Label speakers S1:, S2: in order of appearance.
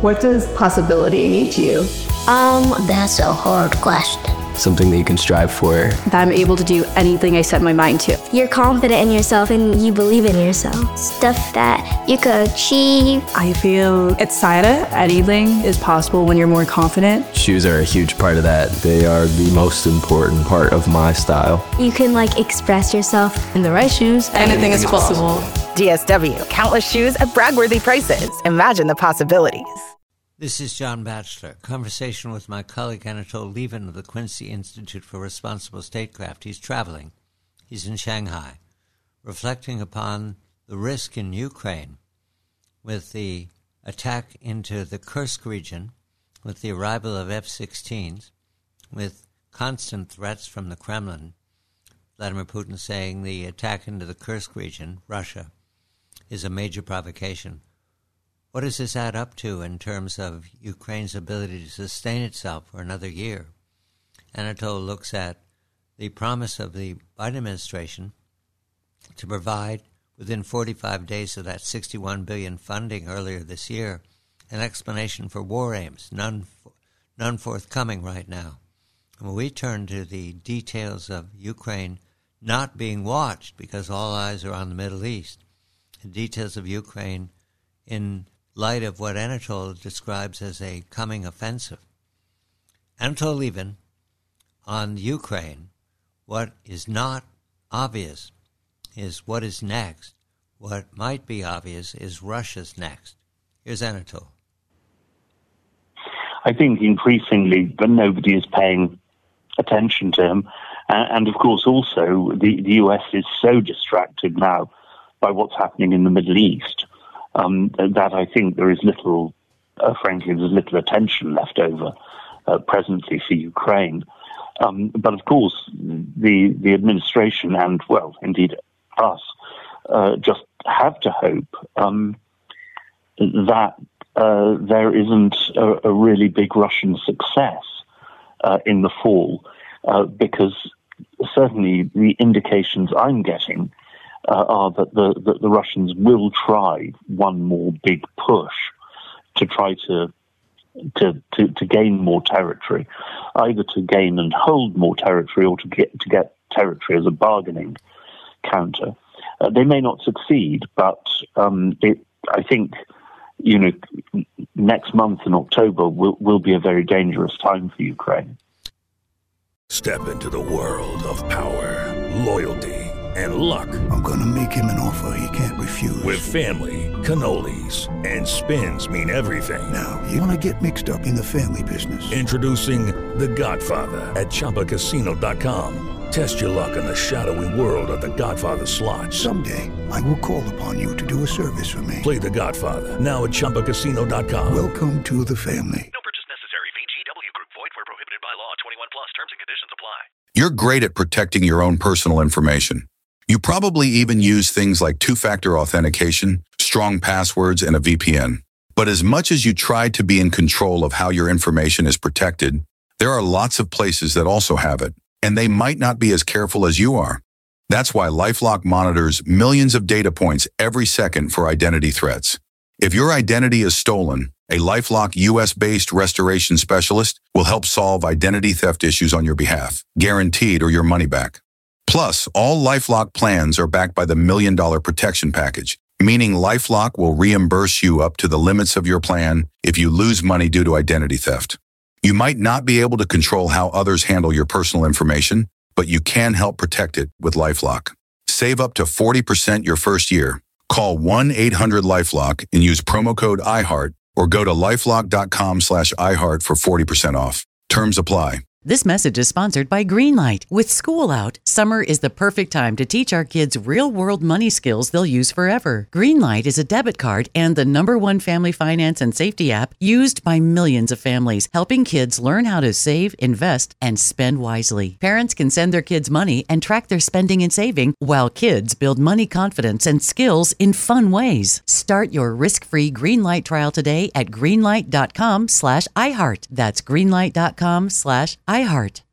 S1: What does possibility mean to you?
S2: That's a hard question.
S3: Something that you can strive for.
S1: That I'm able to do anything I set my mind to.
S2: You're confident in yourself and you believe in yourself. Stuff that you could achieve.
S1: I feel excited. Anything is possible when you're more confident.
S3: Shoes are a huge part of that. They are the most important part of my style.
S2: You can express yourself.
S1: In the right shoes, anything is possible.
S4: DSW, countless shoes at brag-worthy prices. Imagine the possibilities.
S5: This is John Batchelor. Conversation with my colleague Anatole Lieven of the Quincy Institute for Responsible Statecraft. He's traveling. He's in Shanghai, reflecting upon the risk in Ukraine with the attack into the Kursk region, with the arrival of F-16s, with constant threats from the Kremlin. Vladimir Putin saying the attack into the Kursk region, Russia, is a major provocation. What does this add up to in terms of Ukraine's ability to sustain itself for another year? Anatole looks at the promise of the Biden administration to provide, within 45 days of that $61 billion funding earlier this year, an explanation for war aims, none forthcoming right now. And when we turn to the details of Ukraine not being watched because all eyes are on the Middle East, the details of Ukraine in light of what Anatole describes as a coming offensive. Anatole Lieven, on Ukraine, what is not obvious is what is next. What might be obvious is Russia's next. Here's Anatole.
S6: I think increasingly, but nobody is paying attention to him. And of course, also, the US is so distracted now by what's happening in the Middle East that I think there is little, frankly, there's little attention left over presently for Ukraine. But of course, the administration and, well, indeed us, just have to hope that there isn't a really big Russian success in the fall, because certainly the indications I'm getting are that the Russians will try one more big push to try to gain more territory, either to gain and hold more territory or to get territory as a bargaining counter. They may not succeed, but I think next month in October will be a very dangerous time for Ukraine.
S7: Step into the world of power, loyalty, and luck.
S8: I'm going to make him an offer he can't refuse.
S7: With family, cannolis, and spins mean everything.
S8: Now, you want to get mixed up in the family business.
S7: Introducing The Godfather at ChumbaCasino.com. Test your luck in the shadowy world of The Godfather slot.
S8: Someday, I will call upon you to do a service for me.
S7: Play The Godfather now at ChumbaCasino.com.
S8: Welcome to the family.
S9: No purchase necessary. VGW Group. Void where prohibited by law. 21 plus. Terms and conditions apply.
S10: You're great at protecting your own personal information. You probably even use things like two-factor authentication, strong passwords, and a VPN. But as much as you try to be in control of how your information is protected, there are lots of places that also have it, and they might not be as careful as you are. That's why LifeLock monitors millions of data points every second for identity threats. If your identity is stolen, a LifeLock US-based restoration specialist will help solve identity theft issues on your behalf, guaranteed or your money back. Plus, all LifeLock plans are backed by the $1 Million Protection Package, meaning LifeLock will reimburse you up to the limits of your plan if you lose money due to identity theft. You might not be able to control how others handle your personal information, but you can help protect it with LifeLock. Save up to 40% your first year. Call 1-800-LifeLock and use promo code IHEART or go to lifelock.com/iHeart for 40% off. Terms apply.
S11: This message is sponsored by Greenlight. With school out, summer is the perfect time to teach our kids real-world money skills they'll use forever. Greenlight is a debit card and the #1 family finance and safety app used by millions of families, helping kids learn how to save, invest, and spend wisely. Parents can send their kids money and track their spending and saving, while kids build money confidence and skills in fun ways. Start your risk-free Greenlight trial today at greenlight.com/iHeart. That's greenlight.com/iHeart.